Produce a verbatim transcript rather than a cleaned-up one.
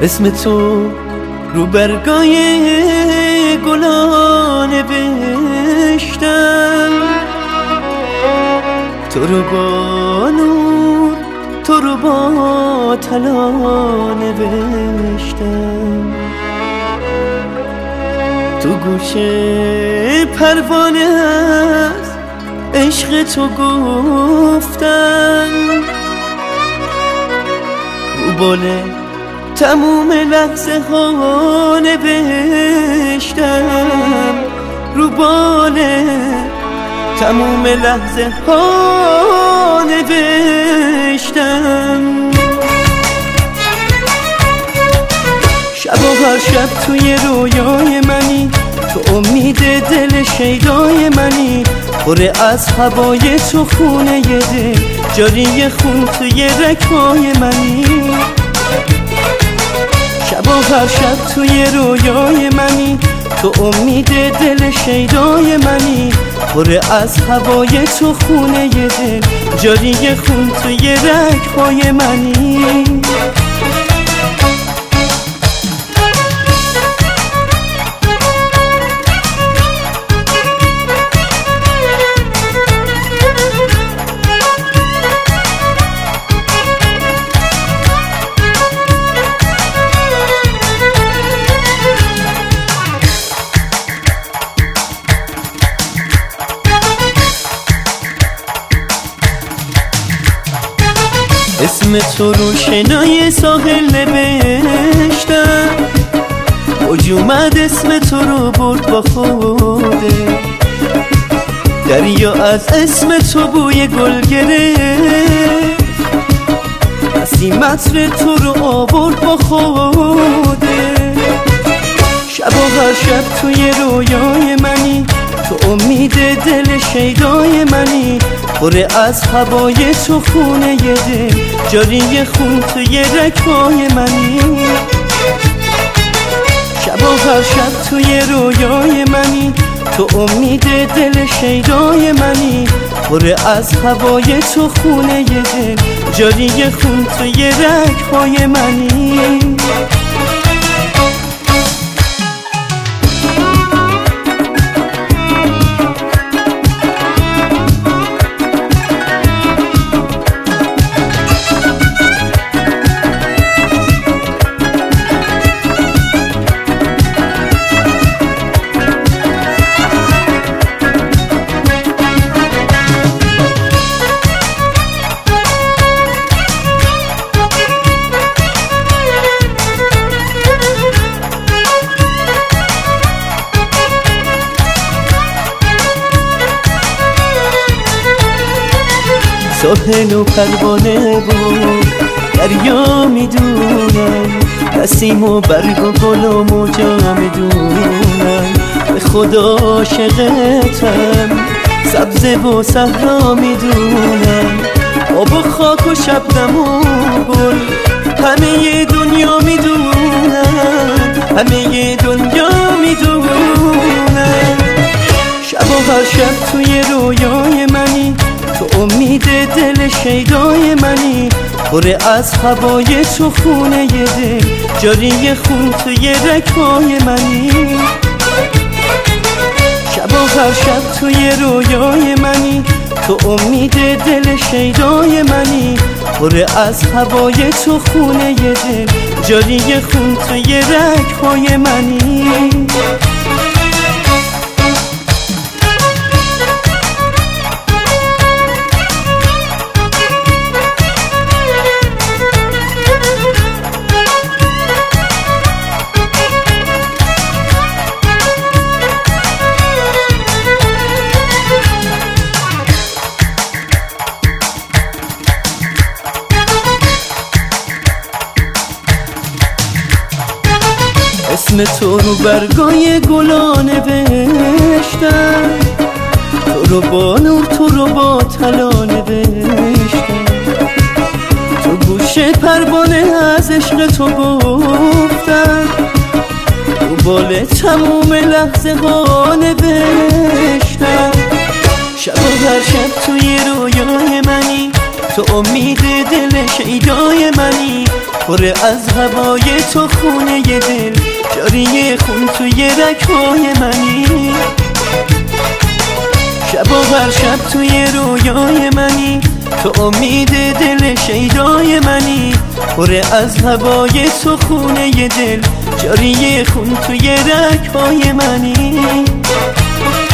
اسم تو رو برگای گلا نوشتم، تو رو با نور تو رو با طلا نوشتم. تو گوشه پروانه از عشق تو گفتم، رو باله تموم لحظه ها نوشتم، رو باله تموم لحظه ها نوشتم. شب و هر شب توی رویای منی، تو امید دل شیدای منی، پر از هوای تو خونه دل، جاری خون توی رگ‌های منی. شب و هر شب توی رویای منی، تو امید دل شیدای منی، پر از هوای تو خونه دل، جاری خون توی رگ‌های منی. اسم تو رو شنای ساحل نوشتم، موج اومد اسم تو رو برد با خوده، دریا از اسم تو بوی گل گرفت، نسیم عطر تو رو آورد با خوده. شب و هر شب توی رویای منی، تو امید دل شیدای منی، پر از هوای تو خونه دل، جاری خون توی رگ‌های منی. شب و هر شب توی رویای منی، تو امید دل شیدای منی، پر از هوای تو خونه دل، جاری خون توی رگ‌های منی. ساحل و پروانه بود دریا میدونم، نسیم و برگ و گل و موجا میدونم، به خدا عاشقتم، سبزه و صحرا میدونم، آب و خاک و شبنم و گل، همه دنیا میدونم، همه دنیا میدونم. شب و هر شب توی رویای منی، تو امید دل شیدای منی، پر از هوای تو خونه دل، جاری خون توی رگ‌های منی. شب و هر شب توی رویای منی، تو امید دل شیدای منی، پر از هوای تو خونه دل، جاری خون توی رگ‌های منی. اسم تو رو برگای گلا نوشتم، تو رو با نور تو رو با طلا نوشتم، تو گوشه پروانه از عشق تو گفتم، تو بال تموم لحظه ها نوشتم. شب و هر شب توی رویای منی، تو امید دل شیدای منی، پر از هوای تو خونه دل، جاری خون توی رگ‌های منی. شب و هر شب توی رویای منی، تو امید دل شیدای منی. پر از هوای تو خونه دل، جاری خون توی رگ‌های منی.